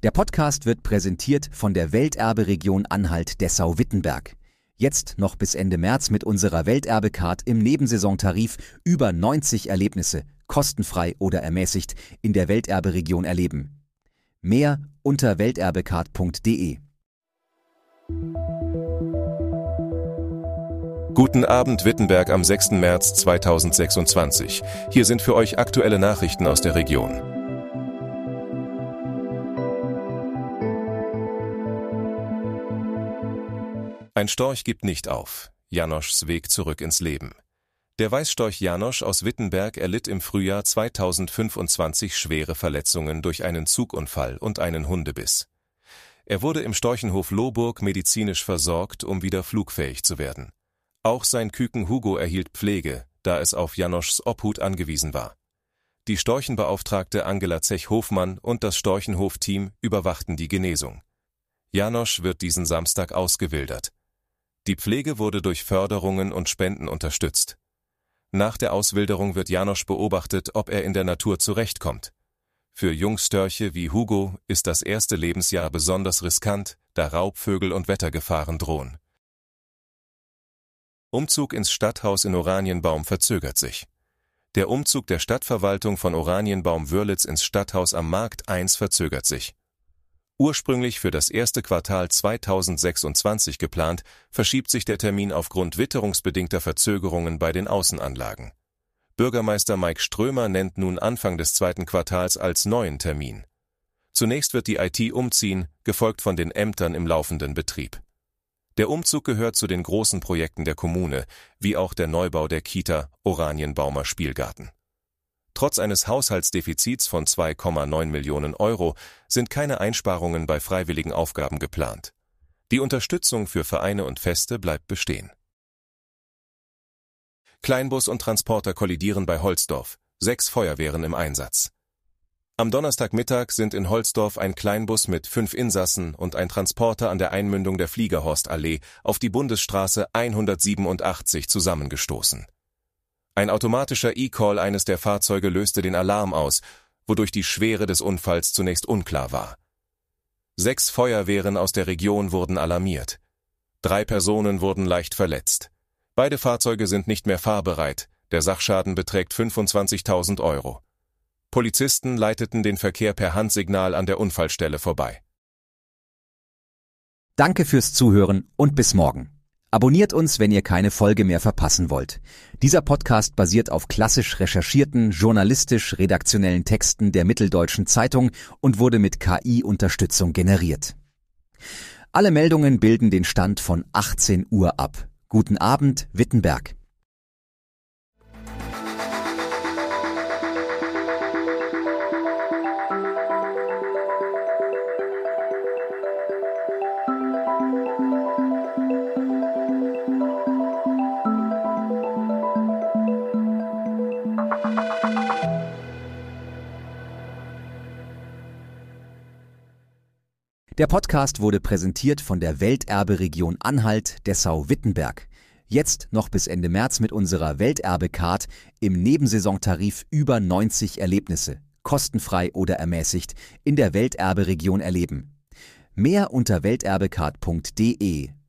Der Podcast wird präsentiert von der Welterberegion Anhalt-Dessau-Wittenberg. Jetzt noch bis Ende März mit unserer Welterbe-Card im Nebensaisontarif über 90 Erlebnisse, kostenfrei oder ermäßigt, in der Welterberegion erleben. Mehr unter welterbecard.de. Guten Abend Wittenberg am 6. März 2026. Hier sind für euch aktuelle Nachrichten aus der Region. Ein Storch gibt nicht auf. Janoschs Weg zurück ins Leben. Der Weißstorch Janosch aus Wittenberg erlitt im Frühjahr 2025 schwere Verletzungen durch einen Zugunfall und einen Hundebiss. Er wurde im Storchenhof Lohburg medizinisch versorgt, um wieder flugfähig zu werden. Auch sein Küken Hugo erhielt Pflege, da es auf Janoschs Obhut angewiesen war. Die Storchenbeauftragte Angela Zech-Hofmann und das Storchenhof-Team überwachten die Genesung. Janosch wird diesen Samstag ausgewildert. Die Pflege wurde durch Förderungen und Spenden unterstützt. Nach der Auswilderung wird Janosch beobachtet, ob er in der Natur zurechtkommt. Für Jungstörche wie Hugo ist das erste Lebensjahr besonders riskant, da Raubvögel und Wettergefahren drohen. Umzug ins Stadthaus in Oranienbaum verzögert sich. Der Umzug der Stadtverwaltung von Oranienbaum-Wörlitz ins Stadthaus am Markt 1 verzögert sich. Ursprünglich für das erste Quartal 2026 geplant, verschiebt sich der Termin aufgrund witterungsbedingter Verzögerungen bei den Außenanlagen. Bürgermeister Mike Strömer nennt nun Anfang des zweiten Quartals als neuen Termin. Zunächst wird die IT umziehen, gefolgt von den Ämtern im laufenden Betrieb. Der Umzug gehört zu den großen Projekten der Kommune, wie auch der Neubau der Kita Oranienbaumer Spielgarten. Trotz eines Haushaltsdefizits von 2,9 Millionen Euro sind keine Einsparungen bei freiwilligen Aufgaben geplant. Die Unterstützung für Vereine und Feste bleibt bestehen. Kleinbus und Transporter kollidieren bei Holzdorf, 6 Feuerwehren im Einsatz. Am Donnerstagmittag sind in Holzdorf ein Kleinbus mit 5 Insassen und ein Transporter an der Einmündung der Fliegerhorstallee auf die Bundesstraße 187 zusammengestoßen. Ein automatischer E-Call eines der Fahrzeuge löste den Alarm aus, wodurch die Schwere des Unfalls zunächst unklar war. 6 Feuerwehren aus der Region wurden alarmiert. 3 Personen wurden leicht verletzt. Beide Fahrzeuge sind nicht mehr fahrbereit, der Sachschaden beträgt 25.000 Euro. Polizisten leiteten den Verkehr per Handsignal an der Unfallstelle vorbei. Danke fürs Zuhören und bis morgen. Abonniert uns, wenn ihr keine Folge mehr verpassen wollt. Dieser Podcast basiert auf klassisch recherchierten, journalistisch-redaktionellen Texten der Mitteldeutschen Zeitung und wurde mit KI-Unterstützung generiert. Alle Meldungen bilden den Stand von 18 Uhr ab. Guten Abend, Wittenberg. Der Podcast wurde präsentiert von der Welterberegion Anhalt-Dessau-Wittenberg. Jetzt noch bis Ende März mit unserer Welterbe-Card im Nebensaisontarif über 90 Erlebnisse, kostenfrei oder ermäßigt, in der Welterberegion erleben. Mehr unter welterbecard.de.